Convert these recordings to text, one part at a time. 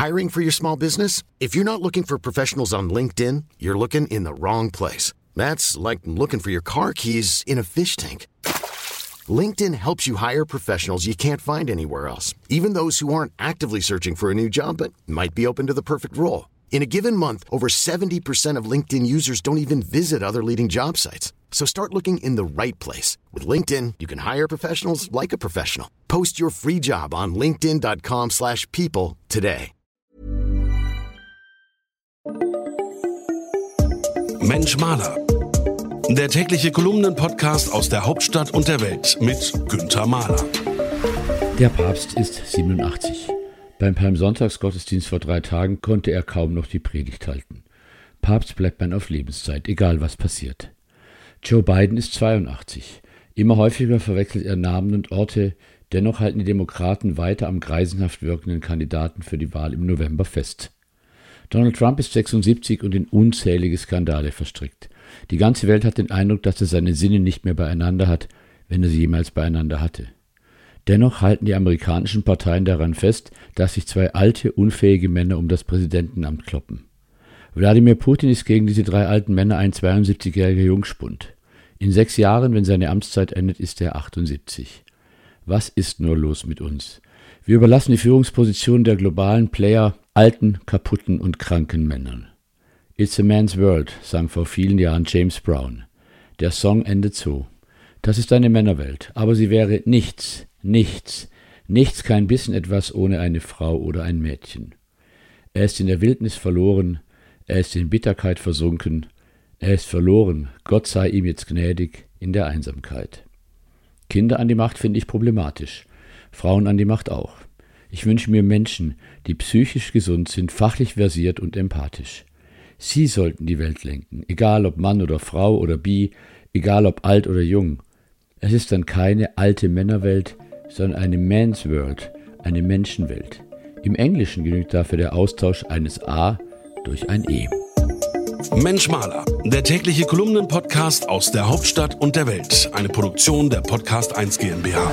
Hiring for your small business? If you're not looking for professionals on LinkedIn, you're looking in the wrong place. That's like looking for your car keys in a fish tank. LinkedIn helps you hire professionals you can't find anywhere else, even those who aren't actively searching for a new job but might be open to the perfect role. In a given month, over 70% of LinkedIn users don't even visit other leading job sites. So start looking in the right place. With LinkedIn, you can hire professionals like a professional. Post your free job on linkedin.com/people today. Mensch Maler. Der tägliche Kolumnen-Podcast aus der Hauptstadt und der Welt mit Günther Mahler. Der Papst ist 87. Beim Palmsonntagsgottesdienst vor 3 Tagen konnte er kaum noch die Predigt halten. Papst bleibt man auf Lebenszeit, egal was passiert. Joe Biden ist 82. Immer häufiger verwechselt er Namen und Orte, dennoch halten die Demokraten weiter am greisenhaft wirkenden Kandidaten für die Wahl im November fest. Donald Trump ist 76 und in unzählige Skandale verstrickt. Die ganze Welt hat den Eindruck, dass er seine Sinne nicht mehr beieinander hat, wenn er sie jemals beieinander hatte. Dennoch halten die amerikanischen Parteien daran fest, dass sich 2 alte, unfähige Männer um das Präsidentenamt kloppen. Wladimir Putin ist gegen diese 3 alten Männer ein 72-jähriger Jungspund. In 6 Jahren, wenn seine Amtszeit endet, ist er 78. Was ist nur los mit uns? Wir überlassen die Führungsposition der globalen Player alten, kaputten und kranken Männern. It's a Man's World, sang vor vielen Jahren James Brown. Der Song endet so. Das ist eine Männerwelt, aber sie wäre nichts, kein bisschen etwas ohne eine Frau oder ein Mädchen. Er ist in der Wildnis verloren, er ist in Bitterkeit versunken, er ist verloren, Gott sei ihm jetzt gnädig in der Einsamkeit. Kinder an die Macht finde ich problematisch, Frauen an die Macht auch. Ich wünsche mir Menschen, die psychisch gesund sind, fachlich versiert und empathisch. Sie sollten die Welt lenken, egal ob Mann oder Frau oder bi, egal ob alt oder jung. Es ist dann keine alte Männerwelt, sondern eine Man's World, eine Menschenwelt. Im Englischen genügt dafür der Austausch eines A durch ein E. Mensch Maler, der tägliche Kolumnen-Podcast aus der Hauptstadt und der Welt. Eine Produktion der Podcast 1 GmbH.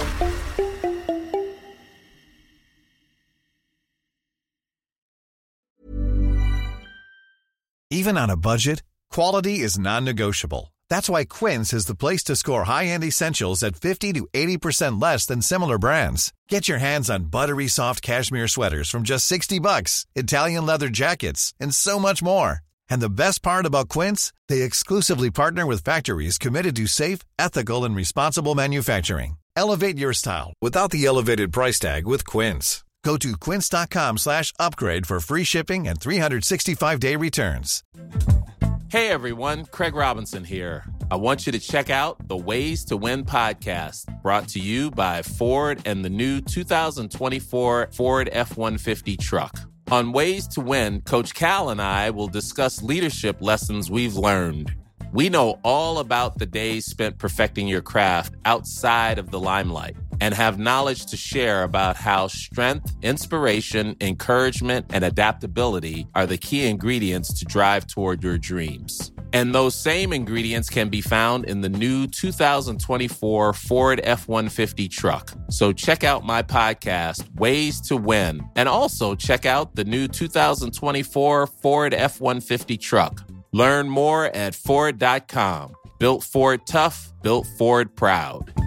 Even on a budget, quality is non-negotiable. That's why Quince is the place to score high-end essentials at 50 to 80% less than similar brands. Get your hands on buttery soft cashmere sweaters from just $60, Italian leather jackets, and so much more. And the best part about Quince, they exclusively partner with factories committed to safe, ethical, and responsible manufacturing. Elevate your style without the elevated price tag with Quince. Go to quince.com/upgrade for free shipping and 365-day returns. Hey everyone, Craig Robinson here. I want you to check out the Ways to Win podcast, brought to you by Ford and the new 2024 Ford F-150 truck. On Ways to Win, Coach Cal and I will discuss leadership lessons we've learned. We know all about the days spent perfecting your craft outside of the limelight and have knowledge to share about how strength, inspiration, encouragement, and adaptability are the key ingredients to drive toward your dreams. And those same ingredients can be found in the new 2024 Ford F-150 truck. So check out my podcast, Ways to Win, and also check out the new 2024 Ford F-150 truck. Learn more at Ford.com. Built Ford tough, built Ford proud.